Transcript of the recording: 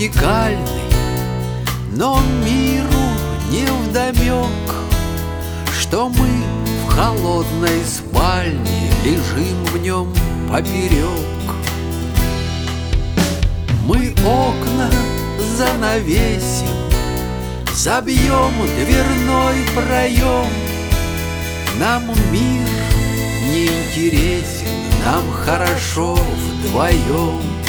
вертикальный, но миру невдомек, что мы в холодной спальне лежим в нем поперек. Мы окна занавесим, забьем дверной проем. Нам мир не интересен, нам хорошо вдвоем.